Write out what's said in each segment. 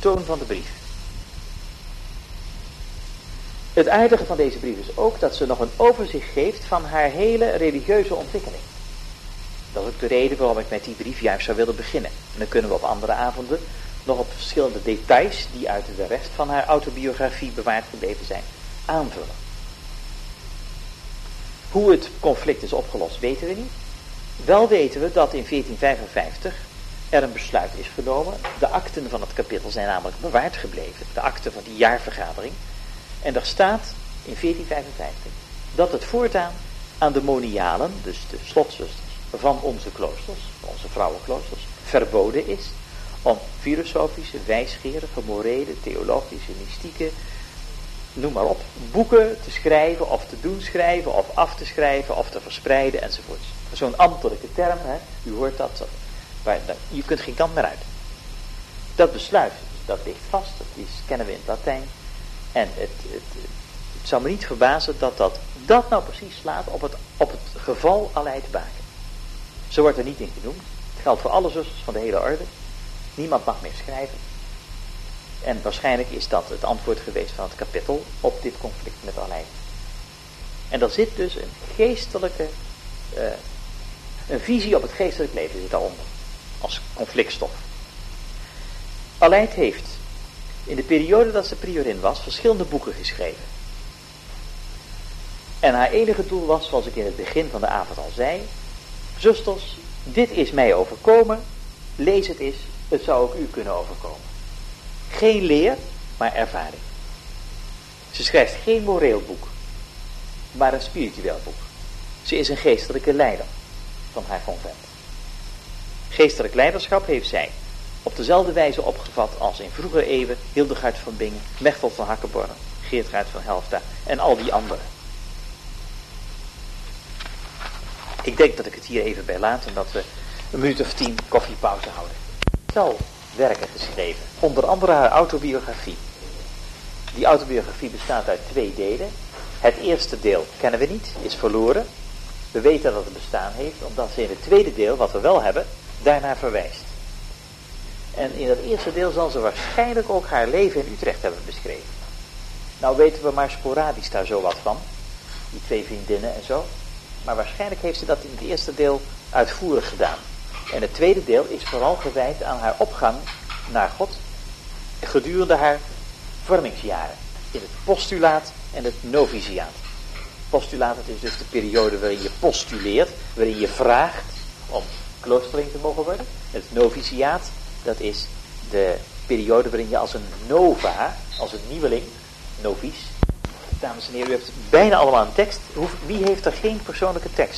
toon van de brief. Het aardige van deze brief is ook dat ze nog een overzicht geeft van haar hele religieuze ontwikkeling. Dat is ook de reden waarom ik met die brief juist zou willen beginnen. En dan kunnen we op andere avonden nog op verschillende details die uit de rest van haar autobiografie bewaard gebleven zijn, aanvullen. Hoe het conflict is opgelost weten we niet. Wel weten we dat in 1455 er een besluit is genomen. De akten van het kapittel zijn namelijk bewaard gebleven. De akten van die jaarvergadering. En er staat in 1455 dat het voortaan aan de monialen, dus de slotzusters van onze kloosters, van onze vrouwenkloosters, verboden is om filosofische, wijsgerige, morele, theologische, mystieke, noem maar op, boeken te schrijven of te doen schrijven of af te schrijven of te verspreiden enzovoorts. Zo'n ambtelijke term, hè, u hoort dat, je kunt geen kant meer uit. Dat besluit, dat ligt vast, dat kennen we in het Latijn. En het zou me niet verbazen dat nou precies slaat op het geval Aleid Baken. Zo wordt er niet in genoemd. Het geldt voor alle zusters van de hele orde. Niemand mag meer schrijven. En waarschijnlijk is dat het antwoord geweest van het kapittel op dit conflict met Aleid. En er zit dus een geestelijke, een visie op het geestelijk leven zit daaronder. Als conflictstof. Aleid heeft in de periode dat ze priorin was verschillende boeken geschreven. En haar enige doel was, zoals ik in het begin van de avond al zei, zusters, dit is mij overkomen, lees het eens, het zou ook u kunnen overkomen. Geen leer, maar ervaring. Ze schrijft geen moreel boek, maar een spiritueel boek. Ze is een geestelijke leider van haar convent. Geestelijk leiderschap heeft zij op dezelfde wijze opgevat als in vroegere eeuwen Hildegard van Bingen, Mechteld van Hakkeborn, Geertruid van Helfta en al die anderen. Ik denk dat ik het hier even bij laat en dat we een minuut of 10 koffiepauze houden. Wel werken geschreven, onder andere haar autobiografie. Die autobiografie bestaat uit 2 delen. Het eerste deel kennen we niet, is verloren. We weten dat het bestaan heeft, omdat ze in het tweede deel, wat we wel hebben, daarnaar verwijst. En in dat eerste deel zal ze waarschijnlijk ook haar leven in Utrecht hebben beschreven. Nou weten we maar sporadisch daar zo wat van. Die 2 vriendinnen en zo. Maar waarschijnlijk heeft ze dat in het eerste deel uitvoerig gedaan. En het tweede deel is vooral gewijd aan haar opgang naar God gedurende haar vormingsjaren. In het postulaat en het noviciaat. Postulaat, dat is dus de periode waarin je postuleert, waarin je vraagt om kloosterling te mogen worden. Het noviciaat, dat is de periode waarin je als een nova, als een nieuweling, novice. Dames en heren, u hebt bijna allemaal een tekst. Wie heeft er geen persoonlijke tekst?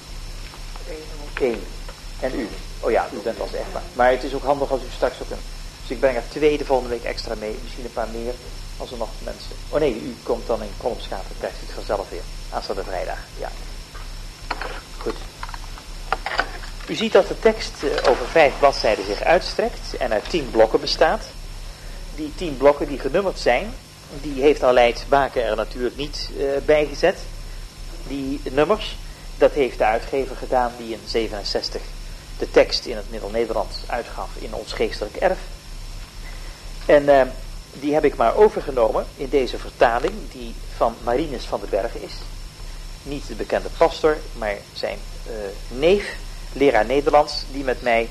Eén. En u? Oh ja, u bent als echtpaar. Maar het is ook handig als u straks ook een... Dus ik breng er 2 de volgende week extra mee. Misschien een paar meer, als er nog mensen... Oh nee, u komt dan in Kolmschaat. Dan krijgt u het vanzelf weer. Aanstaande vrijdag. Ja. Goed. U ziet dat de tekst over 5 bladzijden zich uitstrekt en uit 10 blokken bestaat. Die 10 blokken die genummerd zijn, die heeft Aleid Baken er natuurlijk niet bij gezet. Die nummers, dat heeft de uitgever gedaan die in 67 de tekst in het Middel-Nederland uitgaf in ons geestelijk erf. En die heb ik maar overgenomen in deze vertaling die van Marinus van den Berge is. Niet de bekende pastor, maar zijn neef, leraar Nederlands, die met mij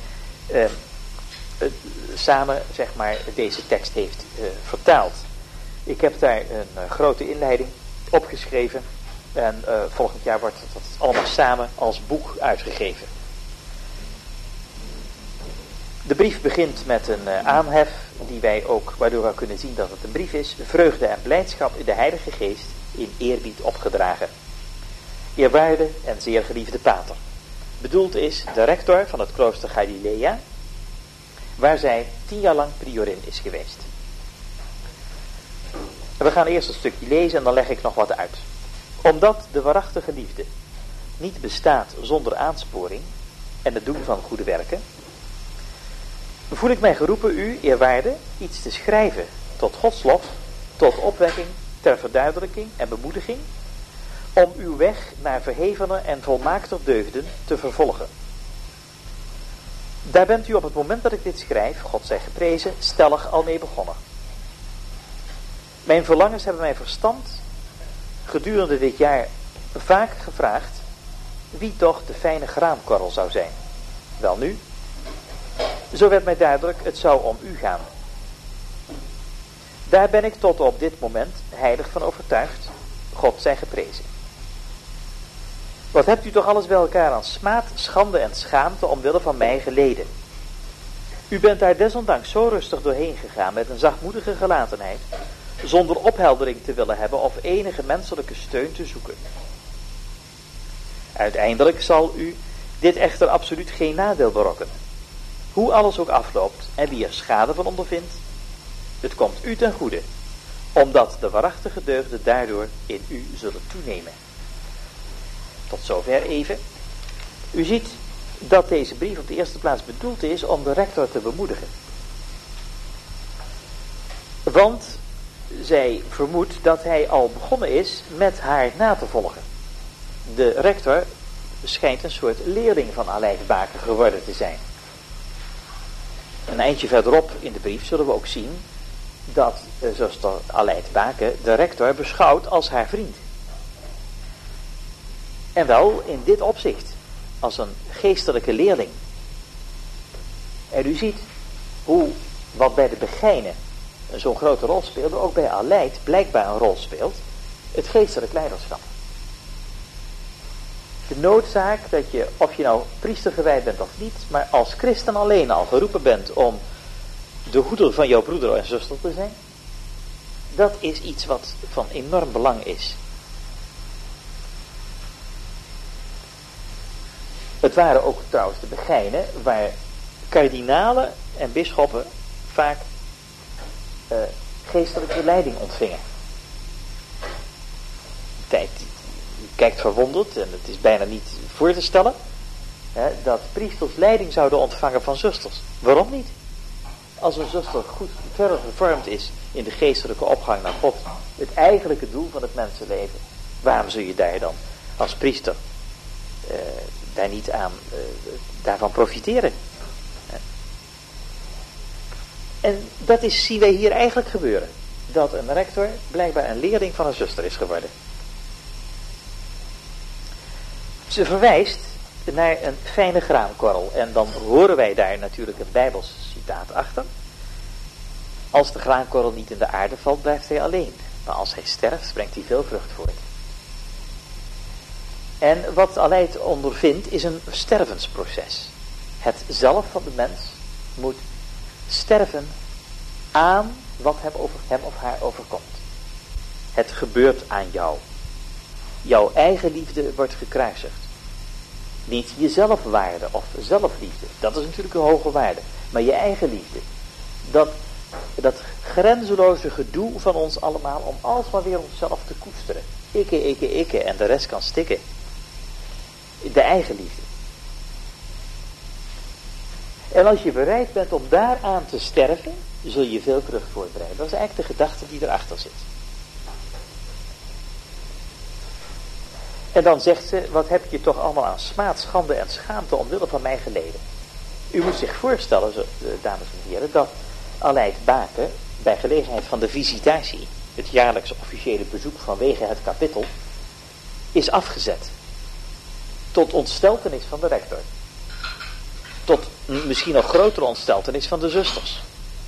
samen, zeg maar, deze tekst heeft vertaald. Ik heb daar een grote inleiding opgeschreven en volgend jaar wordt dat allemaal samen als boek uitgegeven. De brief begint met een aanhef die wij ook, waardoor we kunnen zien dat het een brief is. Vreugde en blijdschap in de Heilige Geest in eerbied opgedragen. Eerwaarde en zeer geliefde pater. Bedoeld is de rector van het klooster Galilea, waar zij 10 jaar lang priorin is geweest. We gaan eerst een stukje lezen en dan leg ik nog wat uit. Omdat de waarachtige liefde niet bestaat zonder aansporing en het doen van goede werken, voel ik mij geroepen u, eerwaarde, iets te schrijven tot Gods lof, tot opwekking, ter verduidelijking en bemoediging, om uw weg naar verhevene en volmaakter deugden te vervolgen. Daar bent u op het moment dat ik dit schrijf, God zij geprezen, stellig al mee begonnen. Mijn verlangens hebben mijn verstand gedurende dit jaar vaak gevraagd wie toch de fijne graankorrel zou zijn. Welnu, zo werd mij duidelijk, het zou om u gaan. Daar ben ik tot op dit moment heilig van overtuigd, God zij geprezen. Wat hebt u toch alles bij elkaar aan smaad, schande en schaamte omwille van mij geleden. U bent daar desondanks zo rustig doorheen gegaan met een zachtmoedige gelatenheid, zonder opheldering te willen hebben of enige menselijke steun te zoeken. Uiteindelijk zal u dit echter absoluut geen nadeel berokkenen. Hoe alles ook afloopt en wie er schade van ondervindt, het komt u ten goede, omdat de waarachtige deugden daardoor in u zullen toenemen. Tot zover even. U ziet dat deze brief op de eerste plaats bedoeld is om de rector te bemoedigen. Want zij vermoedt dat hij al begonnen is met haar na te volgen. De rector schijnt een soort leerling van Aleid Baker geworden te zijn. Een eindje verderop in de brief zullen we ook zien dat zuster Aleid Baker de rector beschouwt als haar vriend. En wel in dit opzicht, als een geestelijke leerling. En u ziet hoe wat bij de Begijnen zo'n grote rol speelde, ook bij Aleid blijkbaar een rol speelt, het geestelijk leiderschap. De noodzaak dat je, of je nou priester gewijd bent of niet, maar als christen alleen al geroepen bent om de hoeder van jouw broeder en zuster te zijn, dat is iets wat van enorm belang is. Het waren ook trouwens de Begijnen waar kardinalen en bisschoppen vaak geestelijke leiding ontvingen. Tijd, u kijkt verwonderd en het is bijna niet voor te stellen dat priesters leiding zouden ontvangen van zusters. Waarom niet? Als een zuster goed verder gevormd is in de geestelijke opgang naar God, het eigenlijke doel van het mensenleven, waarom zul je daar dan als priester daar niet aan daarvan profiteren? En dat zien wij hier eigenlijk gebeuren. Dat een rector blijkbaar een leerling van een zuster is geworden. Ze verwijst naar een fijne graankorrel. En dan horen wij daar natuurlijk een Bijbels citaat achter. Als de graankorrel niet in de aarde valt, blijft hij alleen. Maar als hij sterft, brengt hij veel vrucht voort. En wat Aleid ondervindt is een stervensproces. Het zelf van de mens moet sterven aan wat hem of haar overkomt. Het gebeurt aan jou. Jouw eigen liefde wordt gekruisigd. Niet je zelfwaarde of zelfliefde. Dat is natuurlijk een hoge waarde. Maar je eigen liefde. Dat grenzeloze gedoe van ons allemaal om alsmaar weer onszelf te koesteren. Ikke en de rest kan stikken. De eigen liefde. En als je bereid bent om daaraan te sterven, zul je veel vrucht voortbrengen. Dat is eigenlijk de gedachte die erachter zit. En dan zegt ze, wat heb je toch allemaal aan smaad, schande en schaamte omwille van mij geleden. U moet zich voorstellen, dames en heren, dat Aleid Baker bij gelegenheid van de visitatie, het jaarlijkse officiële bezoek vanwege het kapittel, is afgezet. Tot ontsteltenis van de rector. Tot misschien nog grotere ontsteltenis van de zusters.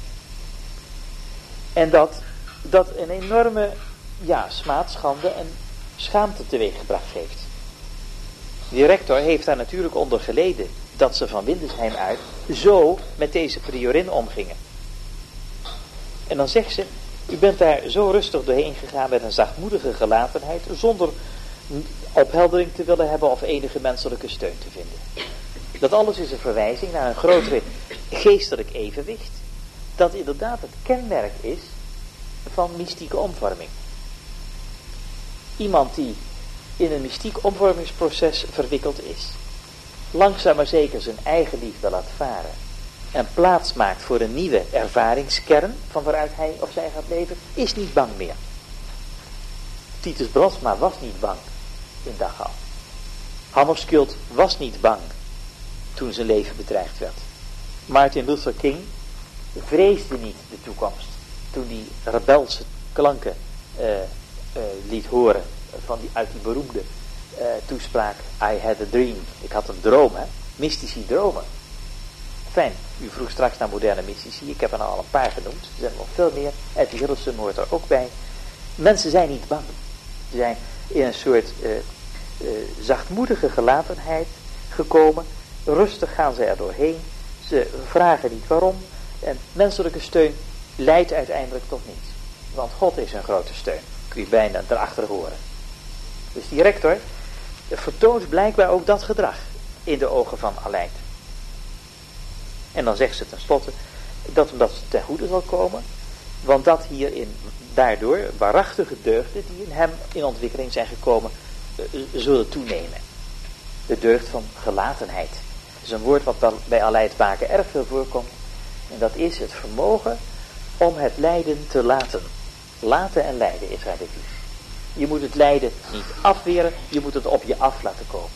En dat een enorme smaad, schande en schaamte teweeggebracht heeft. Die rector heeft daar natuurlijk onder geleden dat ze van Windesheim uit zo met deze priorin omgingen. En dan zegt ze, u bent daar zo rustig doorheen gegaan met een zachtmoedige gelatenheid, zonder opheldering te willen hebben of enige menselijke steun te vinden. Dat alles is een verwijzing naar een grotere geestelijk evenwicht, dat inderdaad het kenmerk is van mystieke omvorming. Iemand die in een mystiek omvormingsproces verwikkeld is, langzaam maar zeker zijn eigen liefde laat varen en plaats maakt voor een nieuwe ervaringskern van waaruit hij of zij gaat leven, is niet bang meer. Titus Brandsma was niet bang in Dachau. Hammarskjöld was niet bang toen zijn leven bedreigd werd. Martin Luther King vreesde niet de toekomst. Toen hij rebelse klanken liet horen uit die beroemde toespraak I had a dream. Ik had een droom, hè? Mystici dromen. Fijn, u vroeg straks naar moderne mystici. Ik heb er nou al een paar genoemd. Er zijn nog veel meer. Eddie Hillesum hoort er ook bij. Mensen zijn niet bang. Ze zijn in een soort zachtmoedige gelatenheid gekomen. Rustig gaan ze er doorheen. Ze vragen niet waarom. En menselijke steun leidt uiteindelijk tot niets. Want God is een grote steun. Kun je bijna erachter horen. Dus die rector vertoont blijkbaar ook dat gedrag in de ogen van Aleid. En dan zegt ze tenslotte dat omdat het ten goede zal komen, want dat hierin daardoor waarachtige deugden die in hem in ontwikkeling zijn gekomen, zullen toenemen. De deugd van gelatenheid. Dat is een woord wat bij Aleid Baken erg veel voorkomt. En dat is het vermogen om het lijden te laten. Laten en lijden is relatief. Je moet het lijden niet afweren, je moet het op je af laten komen.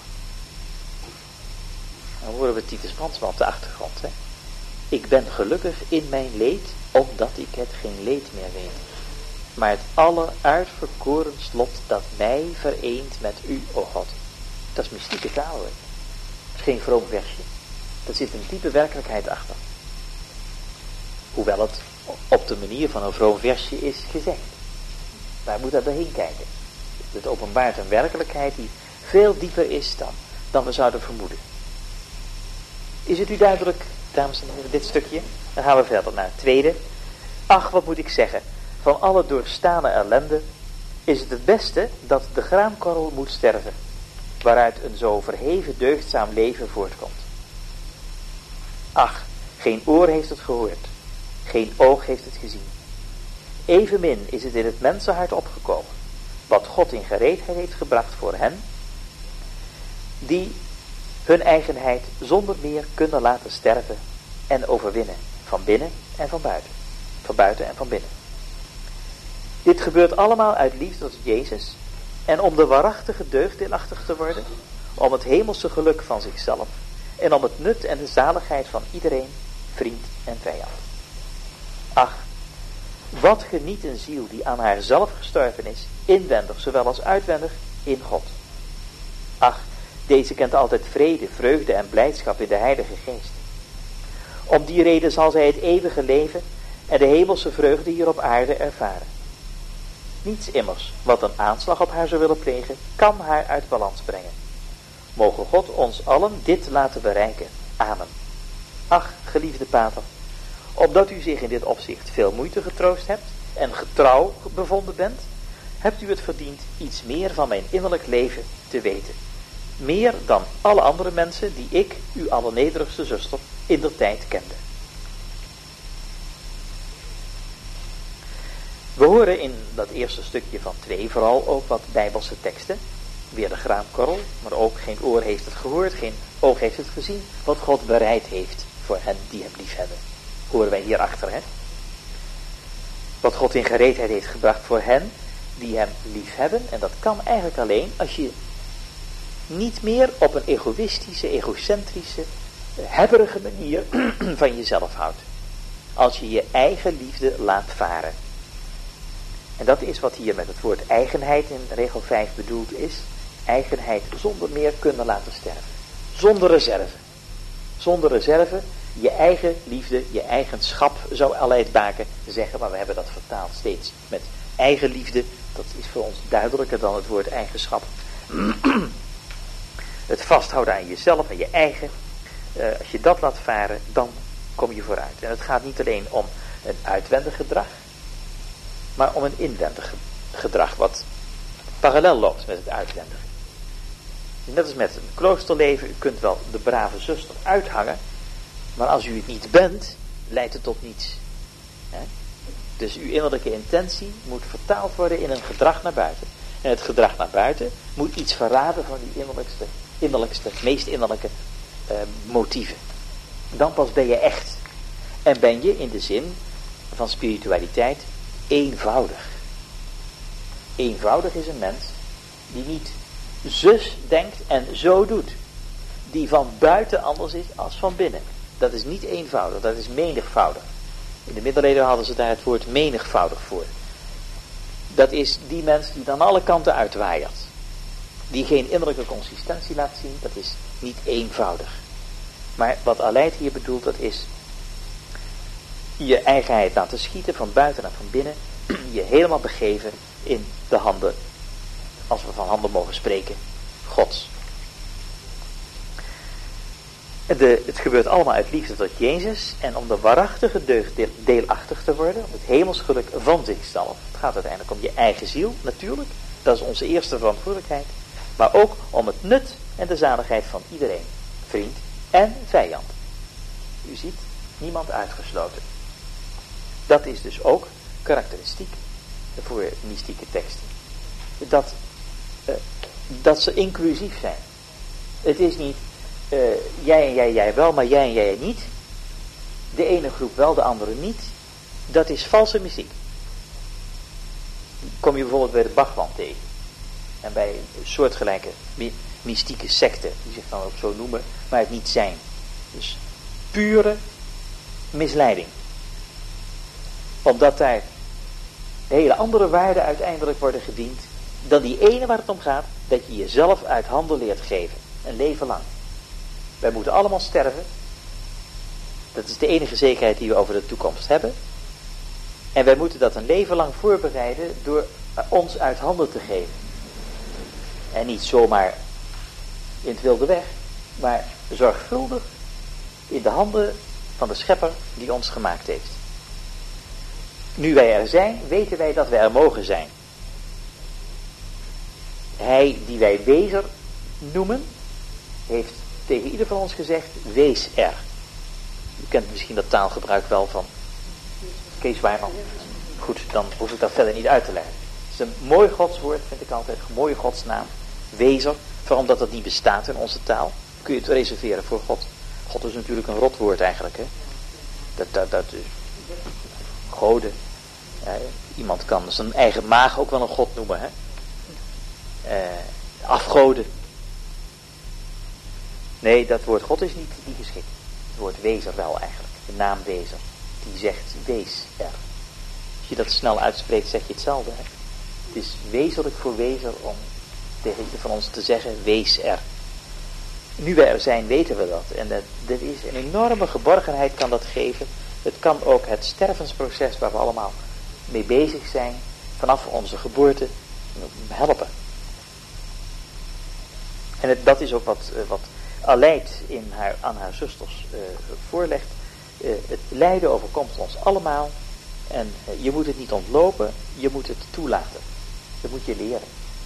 Dan horen we Titus Brandsma op de achtergrond. Hè? Ik ben gelukkig in mijn leed, omdat ik het geen leed meer weet. Maar het alleruitverkoren slot dat mij vereent met u, o God. Dat is mystieke taal, hoor. Dat is geen vroom versje. Er zit een diepe werkelijkheid achter. Hoewel het op de manier van een vroom versje is gezegd. Daar moet dat doorheen kijken. Het openbaart een werkelijkheid die veel dieper is dan we zouden vermoeden. Is het u duidelijk, dames en heren, dit stukje? Dan gaan we verder naar het tweede. Ach, wat moet ik zeggen? Van alle doorstane ellende is het beste dat de graankorrel moet sterven, waaruit een zo verheven deugdzaam leven voortkomt. Ach, geen oor heeft het gehoord, geen oog heeft het gezien. Evenmin is het in het mensenhart opgekomen, wat God in gereedheid heeft gebracht voor hen, die hun eigenheid zonder meer kunnen laten sterven en overwinnen, van binnen en van buiten. Van buiten en van binnen. Dit gebeurt allemaal uit liefde tot Jezus en om de waarachtige deugd deelachtig te worden, om het hemelse geluk van zichzelf en om het nut en de zaligheid van iedereen, vriend en vijand. Ach, wat geniet een ziel die aan haarzelf gestorven is, inwendig zowel als uitwendig, in God. Ach, deze kent altijd vrede, vreugde en blijdschap in de Heilige Geest. Om die reden zal zij het eeuwige leven en de hemelse vreugde hier op aarde ervaren. Niets immers wat een aanslag op haar zou willen plegen, kan haar uit balans brengen. Mogen God ons allen dit laten bereiken. Amen. Ach, geliefde pater, opdat u zich in dit opzicht veel moeite getroost hebt en getrouw bevonden bent, hebt u het verdiend iets meer van mijn innerlijk leven te weten. Meer dan alle andere mensen die ik, uw allernederigste zuster, indertijd kende. We horen in dat eerste stukje van 2 vooral ook wat bijbelse teksten. Weer de graankorrel, maar ook geen oor heeft het gehoord, geen oog heeft het gezien. Wat God bereid heeft voor hen die hem lief hebben. Horen wij hierachter, hè? Wat God in gereedheid heeft gebracht voor hen die hem lief hebben. En dat kan eigenlijk alleen als je niet meer op een egoïstische, egocentrische, hebberige manier van jezelf houdt. Als je je eigen liefde laat varen. En dat is wat hier met het woord eigenheid in regel 5 bedoeld is. Eigenheid zonder meer kunnen laten sterven. Zonder reserve. Zonder reserve, je eigen liefde, je eigenschap, zou Aleid Baken zeggen. Maar we hebben dat vertaald steeds met eigen liefde. Dat is voor ons duidelijker dan het woord eigenschap. Het vasthouden aan jezelf, aan je eigen. Als je dat laat varen, dan kom je vooruit. En het gaat niet alleen om een uitwendig gedrag, maar om een inwendig gedrag wat parallel loopt met het uitwendige. Net als met een kloosterleven, u kunt wel de brave zuster uithangen, maar als u het niet bent, leidt het tot niets. Dus uw innerlijke intentie moet vertaald worden in een gedrag naar buiten. En het gedrag naar buiten moet iets verraden van die innerlijkste, meest innerlijke motieven. Dan pas ben je echt. En ben je in de zin van spiritualiteit eenvoudig. Eenvoudig is een mens die niet zus denkt en zo doet. Die van buiten anders is als van binnen. Dat is niet eenvoudig, dat is menigvoudig. In de middeleeuwen hadden ze daar het woord menigvoudig voor. Dat is die mens die dan alle kanten uitwaaiert. Die geen innerlijke consistentie laat zien, dat is niet eenvoudig. Maar wat Aleid hier bedoelt, dat is je eigenheid laten schieten van buiten en van binnen. Je helemaal begeven in de handen, als we van handen mogen spreken, Gods. Het gebeurt allemaal uit liefde tot Jezus en om de waarachtige deugd deelachtig te worden, om het hemelsgeluk van zichzelf. Het gaat uiteindelijk om je eigen ziel, natuurlijk. Dat is onze eerste verantwoordelijkheid. Maar ook om het nut en de zaligheid van iedereen, vriend en vijand. U ziet, niemand uitgesloten. Dat is dus ook karakteristiek voor mystieke teksten. Dat ze inclusief zijn. Het is niet jij en jij wel, maar jij en jij niet. De ene groep wel, de andere niet. Dat is valse mystiek. Kom je bijvoorbeeld bij de Bhagwan tegen. En bij soortgelijke mystieke secten, die zich dan ook zo noemen, maar het niet zijn. Dus pure misleiding. Omdat daar hele andere waarden uiteindelijk worden gediend dan die ene waar het om gaat, dat je jezelf uit handen leert geven. Een leven lang. Wij moeten allemaal sterven. Dat is de enige zekerheid die we over de toekomst hebben. En wij moeten dat een leven lang voorbereiden door ons uit handen te geven. En niet zomaar in het wilde weg, maar zorgvuldig in de handen van de schepper die ons gemaakt heeft. Nu wij er zijn, weten wij dat wij er mogen zijn. Hij die wij wezer noemen, heeft tegen ieder van ons gezegd, wees er. U kent misschien dat taalgebruik wel van Kees Wijman. Goed, dan hoef ik dat verder niet uit te leggen. Het is een mooi godswoord, vind ik altijd, een mooie godsnaam. Wezer, vooral omdat dat niet bestaat in onze taal, kun je het reserveren voor God. God is natuurlijk een rotwoord eigenlijk, hè. Dat is goden. Iemand kan zijn eigen maag ook wel een god noemen, hè. Afgoden. Nee, dat woord God is niet geschikt. Het woord wezer wel eigenlijk. De naam wezer. Die zegt wees er. Als je dat snel uitspreekt zeg je hetzelfde. Hè? Het is wezenlijk voor wezer om tegen ieder van ons te zeggen wees er. Nu wij er zijn weten we dat. En dit is een enorme geborgenheid kan dat geven. Het kan ook het stervensproces waar we allemaal mee bezig zijn. Vanaf onze geboorte helpen. En dat is ook wat Aleid aan haar zusters voorlegt. Het lijden overkomt ons allemaal. En je moet het niet ontlopen, je moet het toelaten. Dat moet je leren.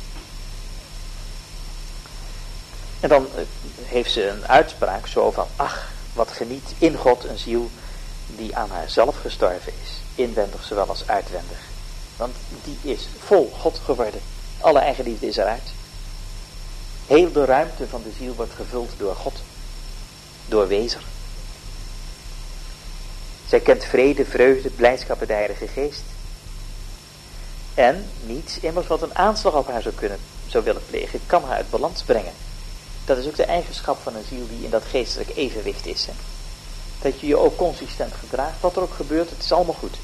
En dan heeft ze een uitspraak zo van, ach, wat geniet in God een ziel die aan haarzelf gestorven is. Inwendig zowel als uitwendig. Want die is vol God geworden. Alle eigenliefde is eruit. Heel de ruimte van de ziel wordt gevuld door God. Door wezer. Zij kent vrede, vreugde, blijdschap en de Heilige Geest. En niets immers wat een aanslag op haar zou willen plegen, kan haar uit balans brengen. Dat is ook de eigenschap van een ziel die in dat geestelijk evenwicht is. Hè? Dat je je ook consistent gedraagt. Wat er ook gebeurt, het is allemaal goed.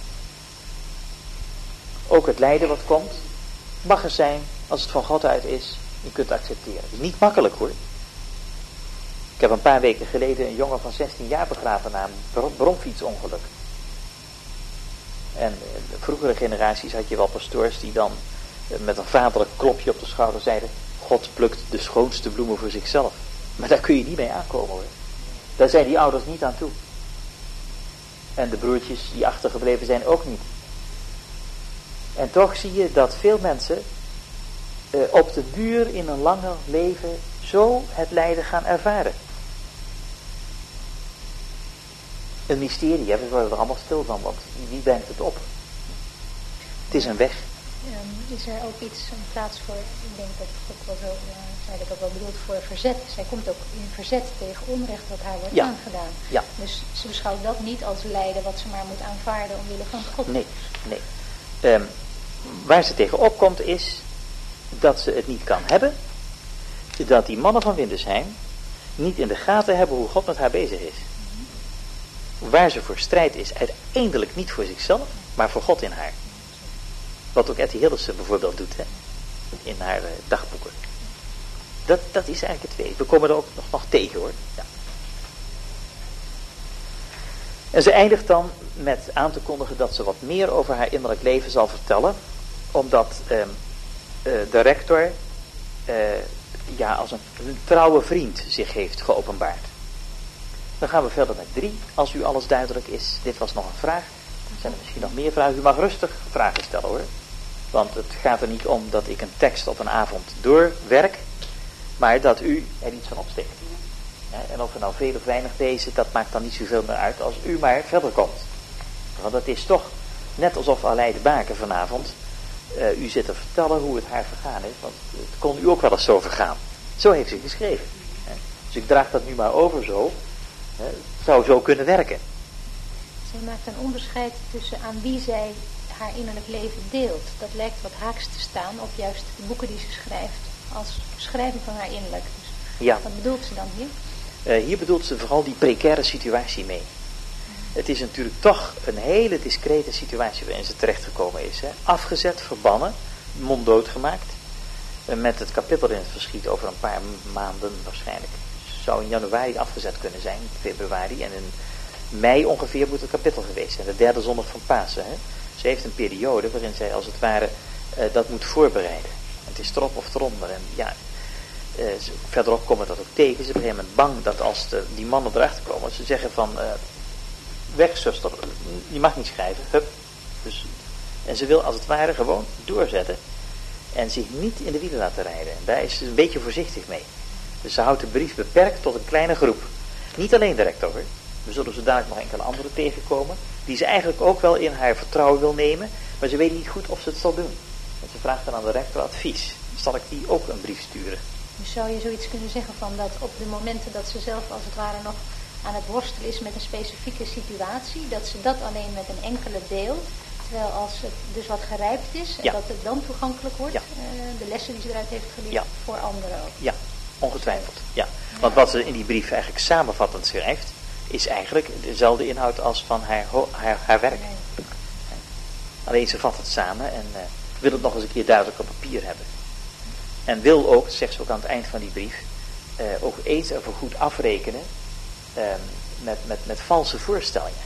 Ook het lijden wat komt, mag er zijn als het van God uit is. Je kunt het accepteren. Het is niet makkelijk hoor. Ik heb een paar weken geleden een jongen van 16 jaar begraven na een bromfietsongeluk. En de vroegere generaties had je wel pastoors die dan met een vaderlijk klopje op de schouder zeiden, God plukt de schoonste bloemen voor zichzelf. Maar daar kun je niet mee aankomen hoor. Daar zijn die ouders niet aan toe. En de broertjes die achtergebleven zijn ook niet. En toch zie je dat veel mensen op de duur in een langer leven zo het lijden gaan ervaren. Een mysterie, hè? We worden er allemaal stil van, want wie brengt het op? Het is een weg. Is er ook een plaats voor, ik denk dat God wel zo, zij dat ook wel bedoelt, voor verzet. Zij komt ook in verzet tegen onrecht wat haar wordt aangedaan. Ja. Dus ze beschouwt dat niet als lijden wat ze maar moet aanvaarden omwille van God. Nee. Waar ze tegen opkomt is dat ze het niet kan hebben, dat die mannen van Windesheim niet in de gaten hebben hoe God met haar bezig is. waar ze voor strijdt is uiteindelijk niet voor zichzelf, maar voor God in haar. Wat ook Etty Hillesum bijvoorbeeld doet, hè, in haar dagboeken. Dat is eigenlijk het twee. We komen er ook nog tegen, hoor. Ja. En ze eindigt dan met aan te kondigen dat ze wat meer over haar innerlijk leven zal vertellen, omdat de rector als een trouwe vriend zich heeft geopenbaard. Dan gaan we verder met 3, als u alles duidelijk is. Dit was nog een vraag. Zijn er misschien nog meer vragen? U mag rustig vragen stellen, hoor. Want het gaat er niet om dat ik een tekst op een avond doorwerk, maar dat u er iets van opsteekt. Ja, en of we nou veel of weinig lezen, dat maakt dan niet zoveel meer uit als u maar verder komt. Want het is toch net alsof Aleide Baker vanavond u zit te vertellen hoe het haar vergaan is, want het kon u ook wel eens zo vergaan. Zo heeft ze geschreven. Hè. Dus ik draag dat nu maar over zo. Hè. Het zou zo kunnen werken. Zij maakt een onderscheid tussen aan wie zij haar innerlijk leven deelt. Dat lijkt wat haaks te staan op juist de boeken die ze schrijft als beschrijving van haar innerlijk. Dus ja. Wat bedoelt ze dan hier? Hier bedoelt ze vooral die precaire situatie mee. Het is natuurlijk toch een hele discrete situatie waarin ze terechtgekomen is. Hè. Afgezet, verbannen, monddood gemaakt. Met het kapittel in het verschiet over een paar maanden waarschijnlijk. Zou in januari afgezet kunnen zijn, februari. En in mei ongeveer moet het kapittel geweest zijn. De 3e zondag van Pasen. Hè. Ze heeft een periode waarin zij als het ware dat moet voorbereiden. Het is erop of eronder. En ja, verderop komen we dat ook tegen. Ze is op een gegeven moment bang dat als die mannen erachter komen, ze zeggen van weg zuster, je mag niet schrijven. Hup. Dus, en ze wil als het ware gewoon doorzetten en zich niet in de wielen laten rijden. En daar is ze een beetje voorzichtig mee. Dus ze houdt de brief beperkt tot een kleine groep. Niet alleen de rector, hoor. We zullen zo dadelijk nog enkele anderen tegenkomen, die ze eigenlijk ook wel in haar vertrouwen wil nemen, maar ze weet niet goed of ze het zal doen. En ze vraagt dan aan de rector advies. Zal ik die ook een brief sturen? Dus zou je zoiets kunnen zeggen van dat op de momenten dat ze zelf als het ware nog aan het worstelen is met een specifieke situatie, dat ze dat alleen met een enkele deelt, terwijl als het dus wat gerijpt is, en dat het dan toegankelijk wordt, de lessen die ze eruit heeft geleerd, voor anderen ook. Ja, ongetwijfeld. Ja. Want wat ze in die brief eigenlijk samenvattend schrijft, is eigenlijk dezelfde inhoud als van haar werk. Nee. Alleen ze vat het samen en wil het nog eens een keer duidelijk op papier hebben. En wil ook, zegt ze ook aan het eind van die brief, ook eens en voor goed afrekenen met valse voorstellingen.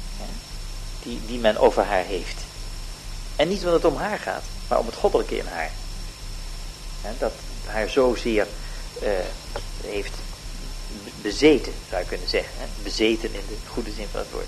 Die men over haar heeft. En niet omdat het om haar gaat, maar om het goddelijke in haar. Dat haar zozeer heeft bezeten, zou je kunnen zeggen. Bezeten in de goede zin van het woord.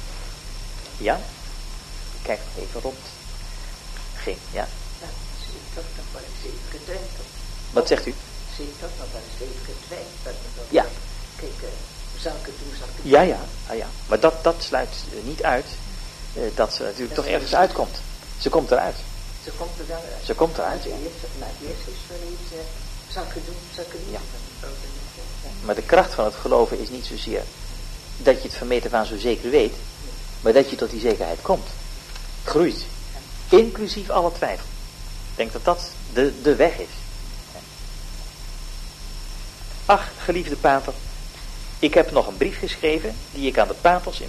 Ja? Kijk nog even rond. Geen, ja? Zie ik toch nog wel eens even getwijfeld. Wat zegt u? Zie ik toch nog wel eens even getwijfeld. Ja. Kijk, zal ik het doen, zal ik het doen? Ja. Maar dat sluit niet uit dat ze natuurlijk toch ergens uitkomt. Ze komt eruit. Ze komt er wel uit. Ze komt eruit, ja. Maar eerst is wel iets, zal ik het doen, zal ik het doen? Ja. Maar de kracht van het geloven is niet zozeer dat je het van meet af aan zo zeker weet, maar dat je tot die zekerheid komt. Groeit. Inclusief alle twijfel. Ik denk dat dat de weg is. Ach, geliefde pater, ik heb nog een brief geschreven die aan de paters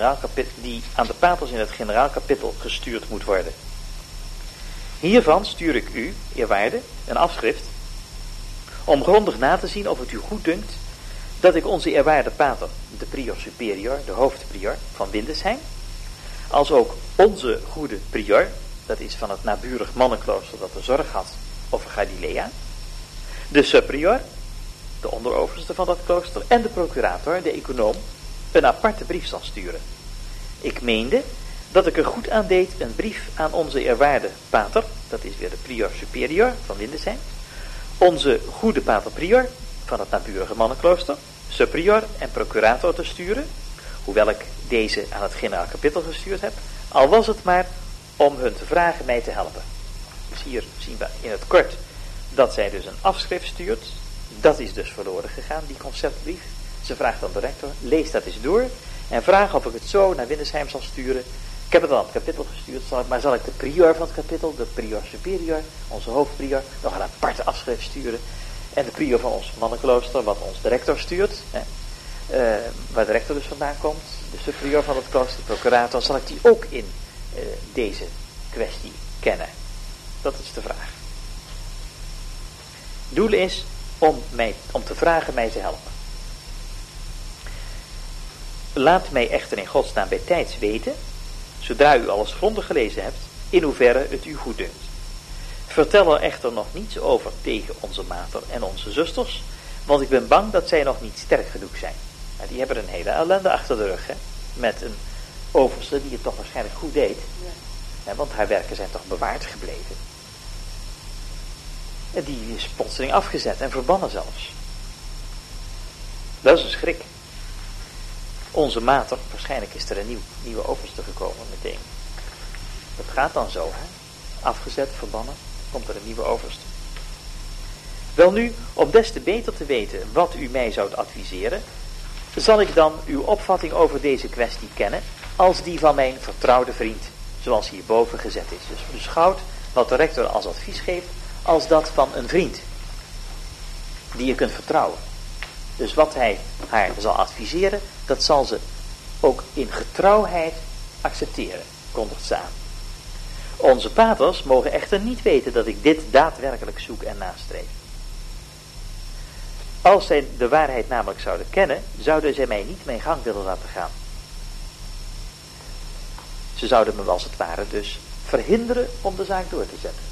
in het generaalkapittel gestuurd moet worden. Hiervan stuur ik u, eerwaarde, een afschrift om grondig na te zien of het u goed dunkt dat ik onze eerwaarde pater, de prior superior, de hoofdprior van Windesheim, als ook onze goede prior, dat is van het naburig mannenklooster dat de zorg had over Galilea, de superior, de onderoverste van dat klooster, en de procurator, de econoom, een aparte brief zal sturen. Ik meende dat ik er goed aan deed een brief aan onze eerwaarde pater, dat is weer de prior superior van Windesheim, onze goede pater prior van het naburige mannenklooster, superior en procurator te sturen, hoewel ik deze aan het generaal kapittel gestuurd heb, al was het maar om hun te vragen mij te helpen. Dus hier zien we in het kort dat zij dus een afschrift stuurt. Dat is dus verloren gegaan, die conceptbrief. Ze vraagt aan de rector, lees dat eens door en vraag of ik het zo naar Windesheim zal sturen. Ik heb het al aan het kapittel gestuurd, maar zal ik de prior van het kapittel, de prior superior, onze hoofdprior, nog een aparte afschrift sturen. En de prior van ons mannenklooster, wat ons de rector stuurt. waar de rector dus vandaan komt, de superieur van het klooster, de procurator, zal ik die ook in deze kwestie kennen? Dat is de vraag. Het doel is om te vragen mij te helpen. Laat mij echter in Gods naam bij tijds weten, zodra u alles grondig gelezen hebt, in hoeverre het u goeddunkt. Vertel er echter nog niets over tegen onze mater en onze zusters, want ik ben bang dat zij nog niet sterk genoeg zijn. Nou, die hebben een hele ellende achter de rug, hè? Met een overste die het toch waarschijnlijk goed deed. Ja. Ja, want haar werken zijn toch bewaard gebleven. En die is plotseling afgezet en verbannen zelfs. Dat is een schrik. Onze mater, waarschijnlijk is er een nieuwe overste gekomen meteen. Dat gaat dan zo, hè? Afgezet, verbannen, komt er een nieuwe overste. Welnu, om des te beter te weten wat u mij zoudt adviseren, zal ik dan uw opvatting over deze kwestie kennen als die van mijn vertrouwde vriend, zoals hierboven gezet is. Dus beschouwt wat de rector als advies geeft als dat van een vriend die je kunt vertrouwen. Dus wat hij haar zal adviseren, dat zal ze ook in getrouwheid accepteren, kondigt ze aan. Onze paters mogen echter niet weten dat ik dit daadwerkelijk zoek en nastreef. Als zij de waarheid namelijk zouden kennen, zouden zij mij niet mijn gang willen laten gaan. Ze zouden me als het ware dus verhinderen om de zaak door te zetten.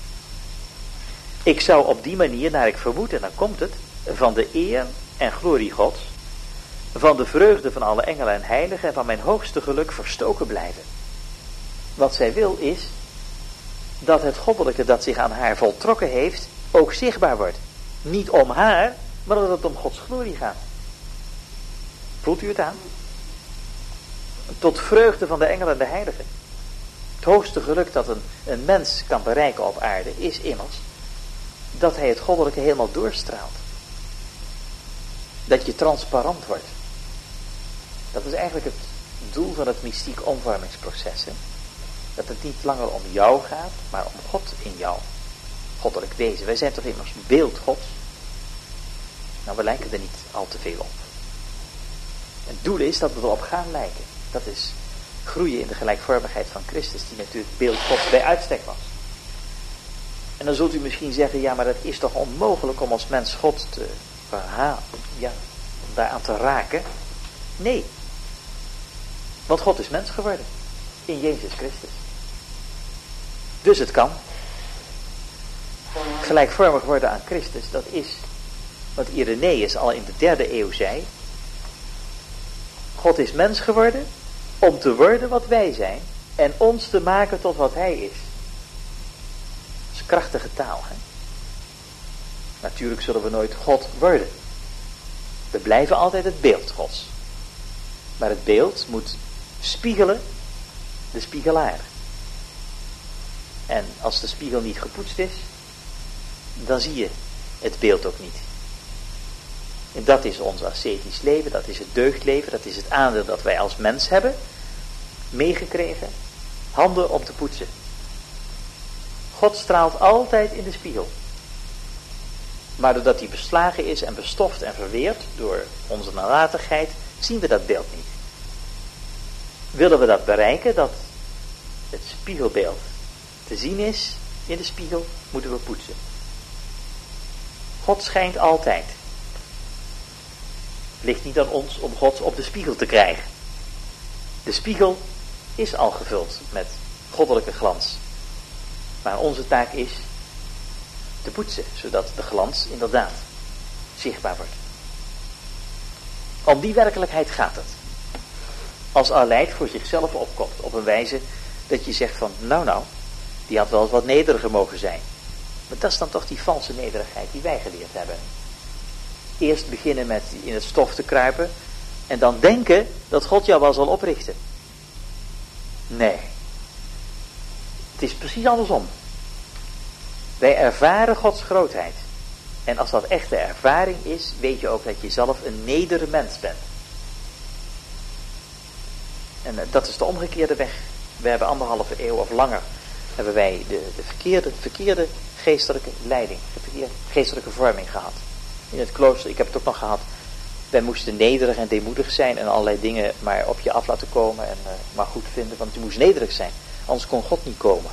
Ik zou op die manier, naar ik vermoed, en dan komt het, van de eer en glorie Gods, van de vreugde van alle engelen en heiligen en van mijn hoogste geluk verstoken blijven. Wat zij wil is dat het goddelijke dat zich aan haar voltrokken heeft ook zichtbaar wordt. Niet om haar, maar dat het om Gods glorie gaat. Voelt u het aan? Tot vreugde van de engelen en de heiligen. Het hoogste geluk dat een mens kan bereiken op aarde is immers dat hij het goddelijke helemaal doorstraalt. Dat je transparant wordt. Dat is eigenlijk het doel van het mystiek omvormingsproces. Hè? Dat het niet langer om jou gaat, maar om God in jou. Goddelijk wezen. Wij zijn toch immers beeld Gods. Nou, we lijken er niet al te veel op. Het doel is dat we erop gaan lijken. Dat is groeien in de gelijkvormigheid van Christus, die natuurlijk beeld Gods bij uitstek was. En dan zult u misschien zeggen, ja, maar dat is toch onmogelijk om als mens God te verhalen, ja, om daaraan te raken? Nee. Want God is mens geworden. In Jezus Christus. Dus het kan. Gelijkvormig worden aan Christus, dat is wat Irenaeus al in de 3e eeuw zei. God is mens geworden om te worden wat wij zijn en ons te maken tot wat hij is. Dat is krachtige taal, hè? Natuurlijk zullen we nooit God worden. We blijven altijd het beeld Gods. Maar het beeld moet spiegelen de spiegelaar. En als de spiegel niet gepoetst is, dan zie je het beeld ook niet. En dat is ons ascetisch leven, dat is het deugdleven, dat is het aandeel dat wij als mens hebben meegekregen. Handen om te poetsen. God straalt altijd in de spiegel. Maar doordat hij beslagen is en bestoft en verweerd door onze nalatigheid, zien we dat beeld niet. Willen we dat bereiken, dat het spiegelbeeld te zien is in de spiegel, moeten we poetsen. God schijnt altijd. Het ligt niet aan ons om God op de spiegel te krijgen. De spiegel is al gevuld met goddelijke glans. Maar onze taak is te poetsen, zodat de glans inderdaad zichtbaar wordt. Om die werkelijkheid gaat het. Als Aleid voor zichzelf opkomt op een wijze dat je zegt van, nou, die had wel eens wat nederiger mogen zijn. Maar dat is dan toch die valse nederigheid die wij geleerd hebben. Eerst beginnen met in het stof te kruipen en dan denken dat God jou wel zal oprichten. Nee. Het is precies andersom. Wij ervaren Gods grootheid. En als dat echte ervaring is, weet je ook dat je zelf een nedere mens bent. En dat is de omgekeerde weg. We hebben 1,5 eeuw of langer hebben wij de verkeerde geestelijke leiding, de verkeerde geestelijke vorming gehad. In het klooster, ik heb het ook nog gehad, Wij moesten nederig en deemoedig zijn en allerlei dingen maar op je af laten komen en maar goed vinden, want je moest nederig zijn. Anders kon God niet komen.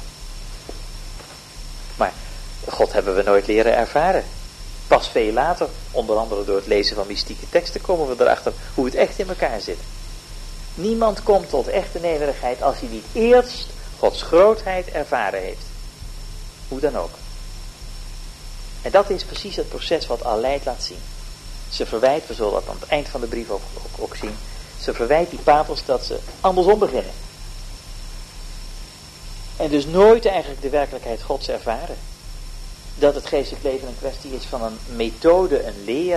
Maar God hebben we nooit leren ervaren. Pas veel later, onder andere door het lezen van mystieke teksten, komen we erachter hoe het echt in elkaar zit. Niemand komt tot echte nederigheid als hij niet eerst Gods grootheid ervaren heeft. Hoe dan ook. En dat is precies het proces wat Aleid laat zien. Ze verwijt, we zullen dat aan het eind van de brief ook zien, ze verwijt die paters dat ze andersom beginnen. En dus nooit eigenlijk de werkelijkheid Gods ervaren. Dat het geestelijk leven een kwestie is van een methode, een leer,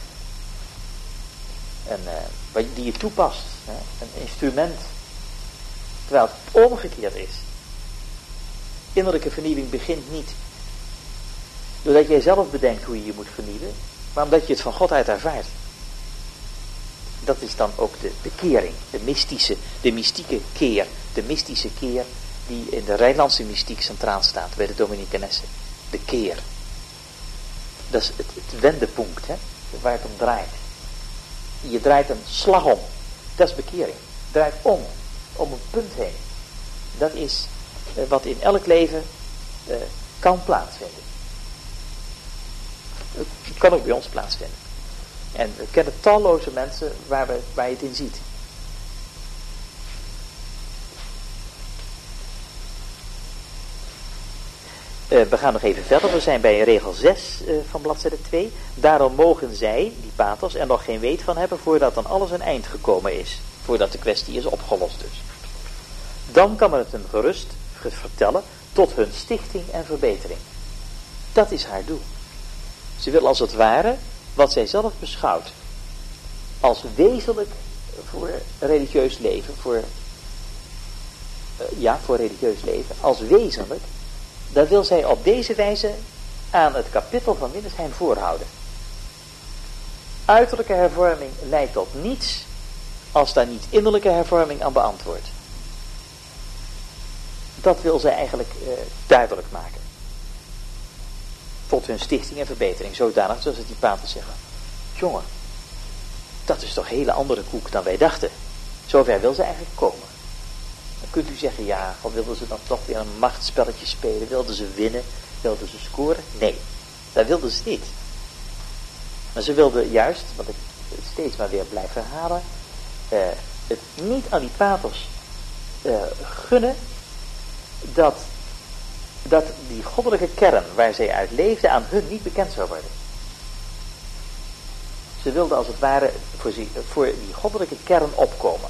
die je toepast. Een instrument. Terwijl het omgekeerd is. Innerlijke vernieuwing begint niet doordat jij zelf bedenkt hoe je je moet vernieuwen, maar omdat je het van God uit ervaart. Dat is dan ook de kering, de mystieke keer. De mystische keer die in de Rijnlandse mystiek centraal staat bij de Dominicanessen. De keer. Dat is het wendepunt, waar het om draait. Je draait een slag om. Dat is bekering. Draait om een punt heen. Dat is wat in elk leven kan plaatsvinden. Het kan ook bij ons plaatsvinden. En we kennen talloze mensen waar je het in ziet. We gaan nog even verder. We zijn bij regel 6 van bladzijde 2. Daarom mogen zij, die paters, er nog geen weet van hebben voordat dan alles een eind gekomen is. Voordat de kwestie is opgelost dus. Dan kan men het hem gerust vertellen tot hun stichting en verbetering. Dat is haar doel. Ze wil als het ware wat zij zelf beschouwt als wezenlijk voor religieus leven, voor religieus leven, als wezenlijk, dat wil zij op deze wijze aan het kapittel van Windesheim voorhouden. Uiterlijke hervorming leidt tot niets als daar niet innerlijke hervorming aan beantwoordt. Dat wil zij eigenlijk duidelijk maken. Tot hun stichting en verbetering, zodanig zoals het die paters zeggen. Jongen, dat is toch een hele andere koek dan wij dachten. Zover wil ze eigenlijk komen. Dan kunt u zeggen, ja, wat wilden ze dan toch weer een machtsspelletje spelen? Wilden ze winnen? Wilden ze scoren? Nee, dat wilden ze niet. Maar ze wilden juist, wat ik steeds maar weer blijf herhalen, het niet aan die paters gunnen dat die goddelijke kern waar zij uit leefden aan hun niet bekend zou worden. Ze wilden als het ware voor die goddelijke kern opkomen.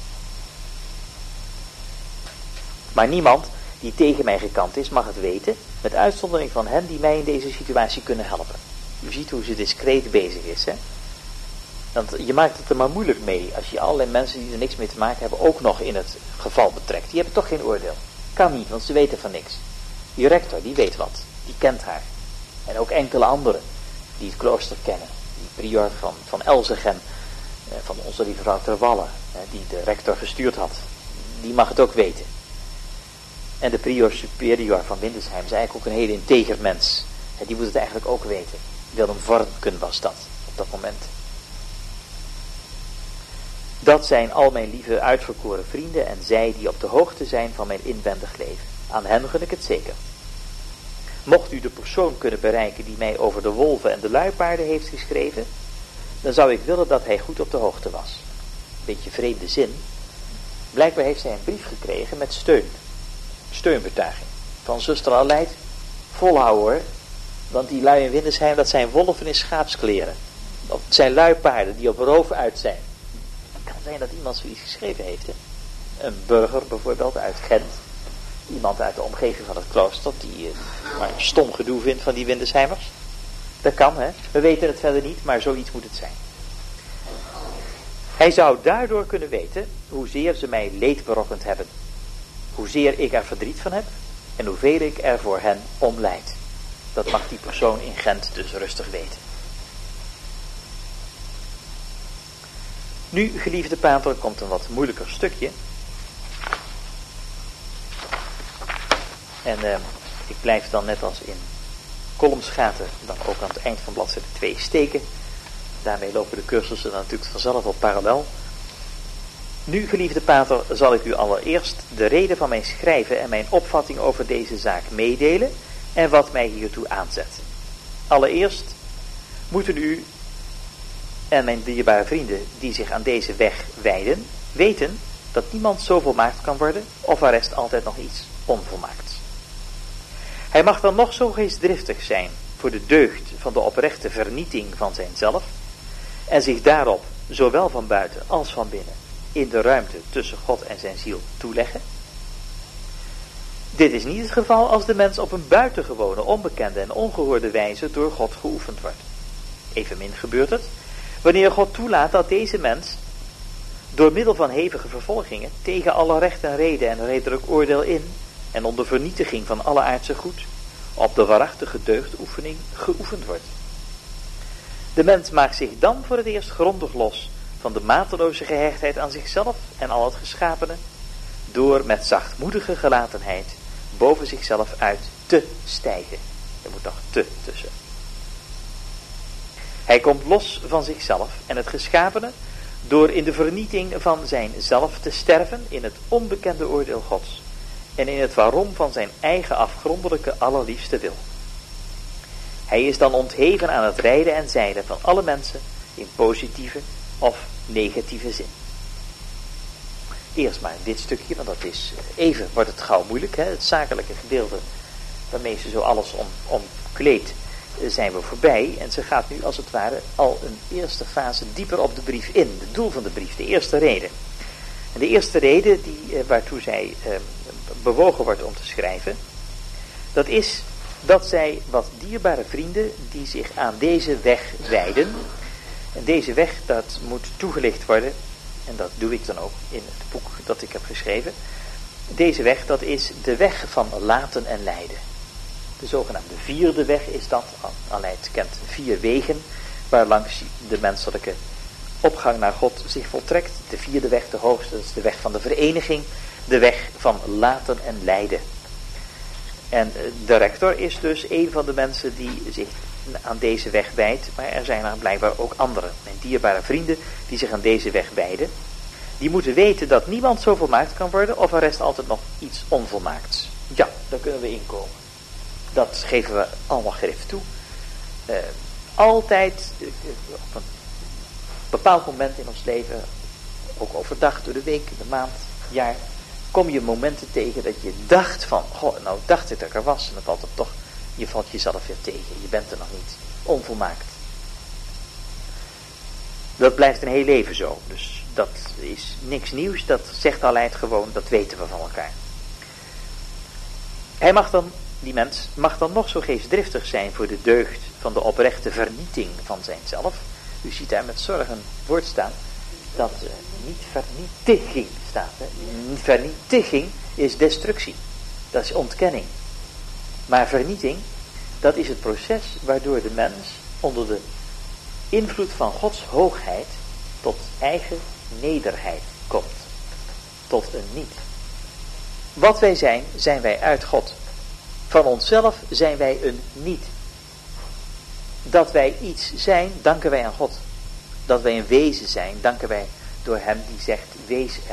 Maar niemand die tegen mij gekant is mag het weten, met uitzondering van hen die mij in deze situatie kunnen helpen. U ziet hoe ze discreet bezig is, hè? Want je maakt het er maar moeilijk mee als je allerlei mensen die er niks mee te maken hebben ook nog in het geval betrekt. Die hebben toch geen oordeel. Kan niet, want ze weten van niks. Die rector, die weet wat. Die kent haar. En ook enkele anderen die het klooster kennen. Die prior van Elzegem, van onze lieve vrouw Ter Walle, die de rector gestuurd had. Die mag het ook weten. En de prior superior van Windesheim is eigenlijk ook een hele integer mens. Die moet het eigenlijk ook weten. Willem Vormken was dat, op dat moment. Dat zijn al mijn lieve uitverkoren vrienden en zij die op de hoogte zijn van mijn inwendig leven. Aan hen gun ik het zeker. Mocht u de persoon kunnen bereiken die mij over de wolven en de luipaarden heeft geschreven, dan zou ik willen dat hij goed op de hoogte was. Beetje vreemde zin. Blijkbaar heeft zij een brief gekregen met steunbetuiging. Van zuster Aleid, volhouden hoor, want die lui in Windesheim, dat zijn wolven in schaapskleren. Of het zijn luipaarden die op roof uit zijn. Het kan zijn dat iemand zoiets geschreven heeft. Hè? Een burger bijvoorbeeld uit Gent. Iemand uit de omgeving van het klooster die maar een stom gedoe vindt van die Windesheimers. Dat kan, hè. We weten het verder niet, maar zoiets moet het zijn. Hij zou daardoor kunnen weten hoezeer ze mij leed berokkend hebben. Hoezeer ik er verdriet van heb en hoeveel ik er voor hen om lijd. Dat mag die persoon in Gent dus rustig weten. Nu, geliefde pater, komt een wat moeilijker stukje. En ik blijf dan net als in kolomsgaten dan ook aan het eind van bladzijde 2 steken. Daarmee lopen de cursussen natuurlijk vanzelf op parallel. Nu, geliefde pater, zal ik u allereerst de reden van mijn schrijven en mijn opvatting over deze zaak meedelen en wat mij hiertoe aanzet. Allereerst moeten u en mijn dierbare vrienden die zich aan deze weg wijden, weten dat niemand zo volmaakt kan worden of er rest altijd nog iets onvolmaakts. Hij mag dan nog zo geestdriftig zijn voor de deugd van de oprechte vernieting van zijnzelf en zich daarop, zowel van buiten als van binnen, in de ruimte tussen God en zijn ziel toeleggen. Dit is niet het geval als de mens op een buitengewone, onbekende en ongehoorde wijze door God geoefend wordt. Evenmin gebeurt het wanneer God toelaat dat deze mens door middel van hevige vervolgingen tegen alle recht en reden en redelijk oordeel in en onder vernietiging van alle aardse goed op de waarachtige deugdoefening geoefend wordt. De mens maakt zich dan voor het eerst grondig los van de mateloze gehechtheid aan zichzelf en al het geschapene, door met zachtmoedige gelatenheid boven zichzelf uit te stijgen. Er moet nog te tussen. Hij komt los van zichzelf en het geschapene door in de vernieting van zijn zelf te sterven in het onbekende oordeel Gods en in het waarom van zijn eigen afgrondelijke allerliefste wil. Hij is dan ontheven aan het rijden en zeilen van alle mensen in positieve of negatieve zin. Eerst maar dit stukje, want dat is even, wordt het gauw moeilijk, hè? Het zakelijke gedeelte waarmee ze zo alles omkleedt, zijn we voorbij. En ze gaat nu als het ware al een eerste fase dieper op de brief in. Het doel van de brief, de eerste reden. En de eerste reden waartoe zij bewogen wordt om te schrijven, dat is dat zij wat dierbare vrienden die zich aan deze weg wijden. En deze weg, dat moet toegelicht worden. En dat doe ik dan ook in het boek dat ik heb geschreven. Deze weg, dat is de weg van laten en lijden. De zogenaamde vierde weg is dat. Aleid kent 4 wegen waarlangs de menselijke opgang naar God zich voltrekt. De vierde weg, de hoogste, dat is de weg van de vereniging. De weg van laten en lijden. En de rector is dus een van de mensen die zich aan deze weg wijdt. Maar er zijn er blijkbaar ook anderen. Mijn dierbare vrienden die zich aan deze weg wijden. Die moeten weten dat niemand zo volmaakt kan worden of er rest altijd nog iets onvolmaakts. Ja, daar kunnen we inkomen. Dat geven we allemaal grif toe. Altijd op een bepaald moment in ons leven, ook overdag, door de week, de maand, jaar, kom je momenten tegen dat je dacht van, goh, nou dacht ik dat ik er was. En dan valt het toch, je valt jezelf weer tegen. Je bent er nog niet. Onvolmaakt. Dat blijft een heel leven zo. Dus dat is niks nieuws. Dat zegt Aleid gewoon, dat weten we van elkaar. Hij mag dan, die mens, mag dan nog zo geestdriftig zijn voor de deugd van de oprechte vernieting van zijnzelf. U ziet daar met zorg een woord staan dat niet vernietiging staat. Hè. Vernietiging is destructie. Dat is ontkenning. Maar vernieting, dat is het proces waardoor de mens onder de invloed van Gods hoogheid tot eigen nederheid komt. Tot een niet. Wat wij zijn, zijn wij uit God. Van onszelf zijn wij een niet. Dat wij iets zijn, danken wij aan God. Dat wij een wezen zijn, danken wij door hem die zegt, wees er.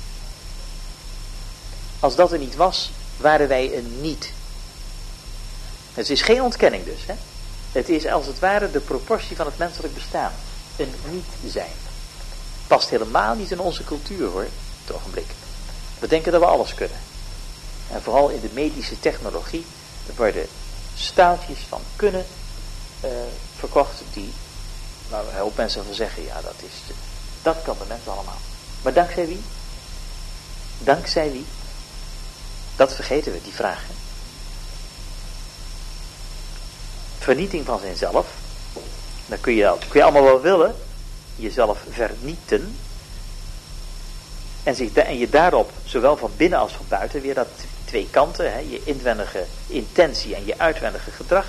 Als dat er niet was, waren wij een niet. Het is geen ontkenning dus. Hè? Het is als het ware de proportie van het menselijk bestaan. Een niet zijn. Past helemaal niet in onze cultuur hoor, het ogenblik. We denken dat we alles kunnen. En vooral in de medische technologie worden staaltjes van kunnen verkocht die, waar een hoop mensen van zeggen, ja dat kan de mens allemaal. Maar dankzij wie? Dankzij wie? Dat vergeten we, die vraag. Hè? Vernieting van zijnzelf, dan kun je allemaal wel willen, jezelf vernieten. En je daarop, zowel van binnen als van buiten, weer dat 2 kanten, hè, je inwendige intentie en je uitwendige gedrag,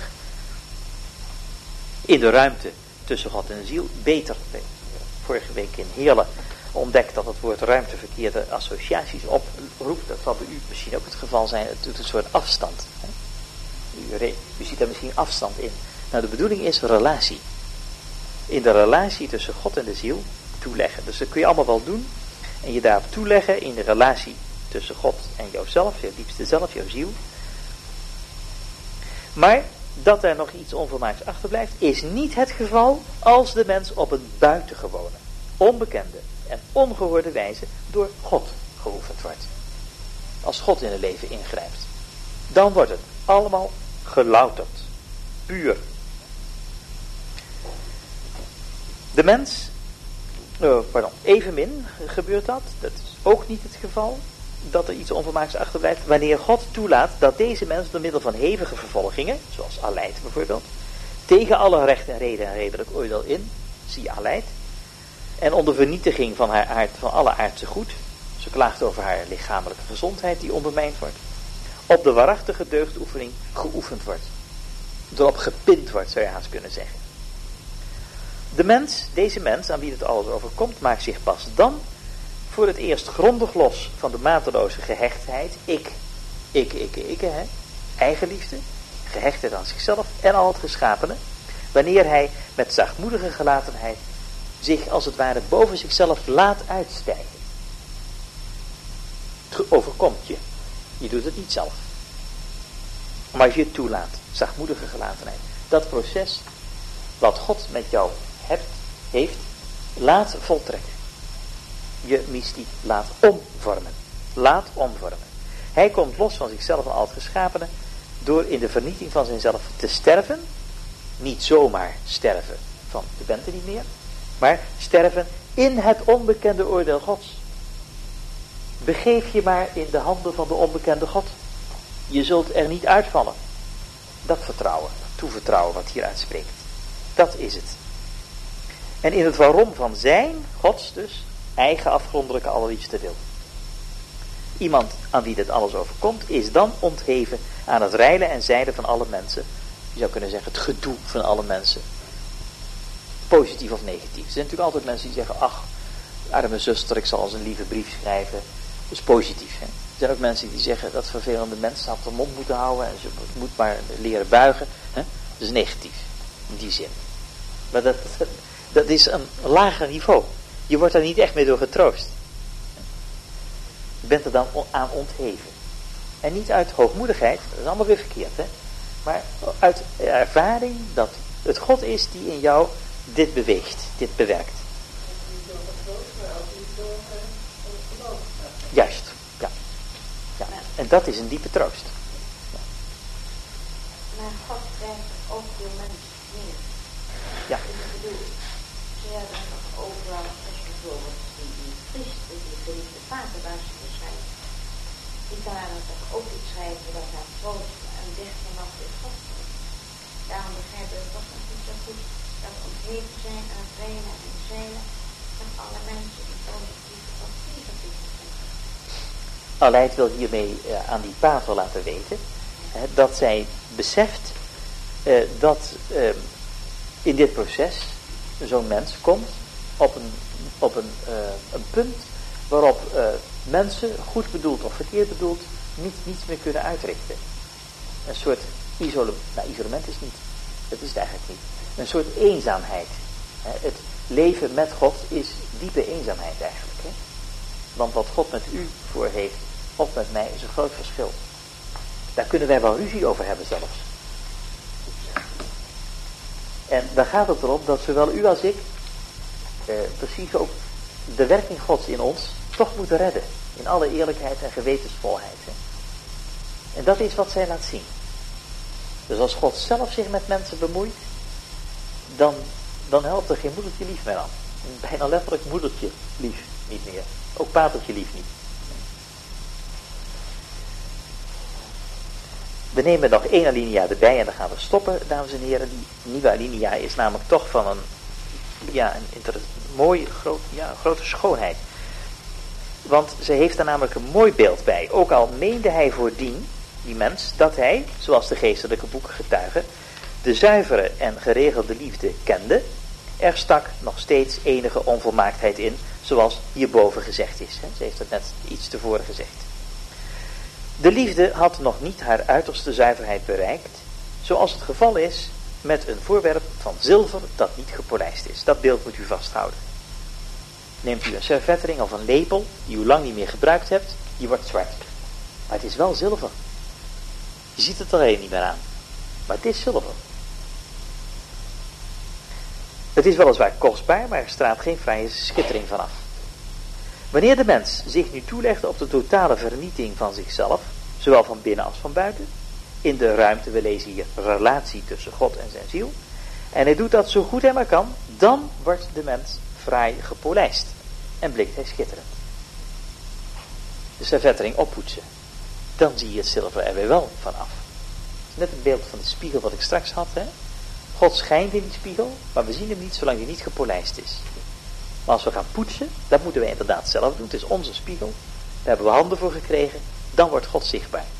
in de ruimte tussen God en de ziel, beter. Vorige week in Heerlen ontdekt dat het woord ruimte verkeerde associaties oproept. Dat zal bij u misschien ook het geval zijn. Het doet een soort afstand. Hè. U ziet daar misschien afstand in. Nou, de bedoeling is relatie. in de relatie tussen God en de ziel toeleggen. Dus dat kun je allemaal wel doen en je daarop toeleggen in de relatie tussen God en jouzelf, je diepste zelf, jouw ziel. Maar dat er nog iets onvolmaaks achterblijft, is niet het geval als de mens op een buitengewone, onbekende en ongehoorde wijze door God geoefend wordt. Als God in het leven ingrijpt, dan wordt het allemaal gelouterd, puur. De mens, evenmin gebeurt dat is ook niet het geval, dat er iets onvolmaaks achterblijft, wanneer God toelaat dat deze mens door middel van hevige vervolgingen, zoals aleid bijvoorbeeld, tegen alle recht en reden en redelijk oordeel in, zie aleid, en onder vernietiging van haar aard, van alle aardse goed, ze klaagt over haar lichamelijke gezondheid die ondermijnd wordt, op de waarachtige deugdoefening geoefend wordt, erop gepind wordt, zou je haast kunnen zeggen. De mens, deze mens aan wie het alles overkomt, maakt zich pas dan voor het eerst grondig los van de mateloze gehechtheid, ik, eigenliefde, gehechtheid aan zichzelf en al het geschapene, wanneer hij met zachtmoedige gelatenheid zich als het ware boven zichzelf laat uitstijgen. Het overkomt je. Je doet het niet zelf. Maar als je het toelaat, zachtmoedige gelatenheid, dat proces wat God met jou heeft, laat voltrekken. Je mystiek laat omvormen. Laat omvormen. Hij komt los van zichzelf en al het geschapene door in de vernietiging van zichzelf te sterven. Niet zomaar sterven van je bent er niet meer, maar sterven in het onbekende oordeel Gods. Begeef je maar in de handen van de onbekende God. Je zult er niet uitvallen. Dat vertrouwen, dat toevertrouwen wat hier uitspreekt. Dat is het. En in het waarom van zijn, Gods dus, eigen afgrondelijke allerliefste wil. Iemand aan wie dit alles overkomt, is dan ontheven aan het reilen en zeilen van alle mensen. Je zou kunnen zeggen, het gedoe van alle mensen. Positief of negatief. Er zijn natuurlijk altijd mensen die zeggen, ach, arme zuster, ik zal eens een lieve brief schrijven. Dat is positief. Hè? Er zijn ook mensen die zeggen, dat vervelende mensen had de mond moeten houden en ze moet maar leren buigen. Hè? Dat is negatief, in die zin. Maar dat is een lager niveau. Je wordt daar niet echt mee door getroost. Je bent er dan aan ontheven. En niet uit hoogmoedigheid, dat is allemaal weer verkeerd, hè? Maar uit ervaring dat het God is die in jou dit beweegt, dit bewerkt. Juist, ja. Ja. En dat is een diepe troost. Ja. Maar God krijgt ook de mens neer. Ja. Ik bedoel, ze hebben nog overal, als bijvoorbeeld die priester, die geliefde vader waar ze beschrijft, die kan toch ook iets schrijven dat haar troost en dichter nog weer God wordt. Daarom begrijpen we toch nog niet zo goed dat ontheven zijn aan het reinen en zeilen van alle mensen die positief of negatief zijn. Aleid wil hiermee aan die pater laten weten dat zij beseft dat in dit proces zo'n mens komt op een punt waarop mensen, goed bedoeld of verkeerd bedoeld, niets meer kunnen uitrichten. Een soort isolement is niet, dat is het eigenlijk niet. Een soort eenzaamheid. Het leven met God is diepe eenzaamheid eigenlijk. Hè? Want wat God met u voor heeft, of met mij, is een groot verschil. Daar kunnen wij wel ruzie over hebben zelfs. En dan gaat het erom dat zowel u als ik precies ook de werking Gods in ons toch moeten redden. In alle eerlijkheid en gewetensvolheid. Hè? En dat is wat zij laat zien. Dus als God zelf zich met mensen bemoeit, dan helpt er geen moedertje lief meer aan. Bijna letterlijk moedertje lief niet meer. Ook patertje lief niet. We nemen nog 1 alinea erbij en dan gaan we stoppen, dames en heren. Die nieuwe alinea is namelijk toch van een grote schoonheid. Want ze heeft er namelijk een mooi beeld bij. Ook al meende hij voordien, die mens, dat hij, zoals de geestelijke boeken getuigen, de zuivere en geregelde liefde kende, er stak nog steeds enige onvolmaaktheid in, zoals hierboven gezegd is. Ze heeft het net iets tevoren gezegd. De liefde had nog niet haar uiterste zuiverheid bereikt, zoals het geval is met een voorwerp van zilver dat niet gepolijst is. Dat beeld moet u vasthouden. Neemt u een servetring of een lepel die u lang niet meer gebruikt hebt, die wordt zwart. Maar het is wel zilver. Je ziet het alleen niet meer aan. Maar het is zilver. Het is weliswaar kostbaar, maar er straalt geen fraaie schittering vanaf. Wanneer de mens zich nu toelegt op de totale vernietiging van zichzelf, zowel van binnen als van buiten, in de ruimte, we lezen hier relatie tussen God en zijn ziel, en hij doet dat zo goed hij maar kan, dan wordt de mens fraai gepolijst en blikt hij schitterend. De servettering oppoetsen, dan zie je het zilver er weer wel vanaf. Net het beeld van de spiegel wat ik straks had, hè? God schijnt in die spiegel, maar we zien hem niet zolang hij niet gepolijst is. Maar als we gaan poetsen, dat moeten wij inderdaad zelf doen. Het is onze spiegel. Daar hebben we handen voor gekregen. Dan wordt God zichtbaar.